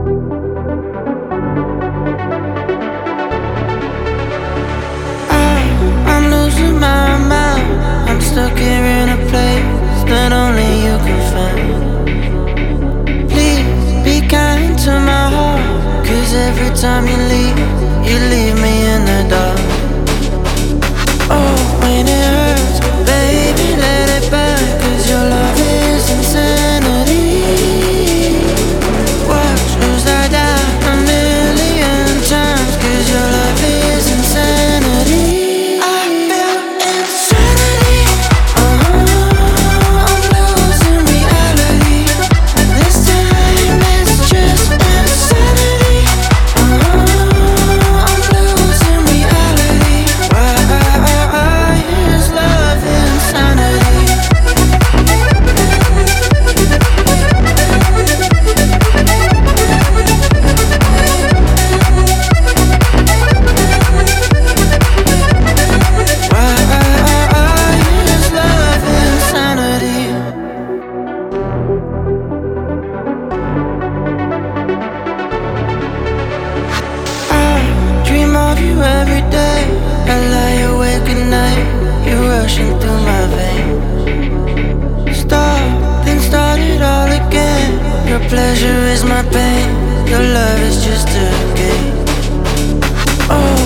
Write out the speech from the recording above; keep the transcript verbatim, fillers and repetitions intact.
Stuck here in a place that only you can find. Please be kind to my heart, 'cause every time you leave, you leave me in the dark. Oh, when it hurts, baby, let it burn, 'cause your love is insanity. Watch lose I die a million times, 'cause your love is insanity. Pleasure is my pain, your love is just a game. Oh,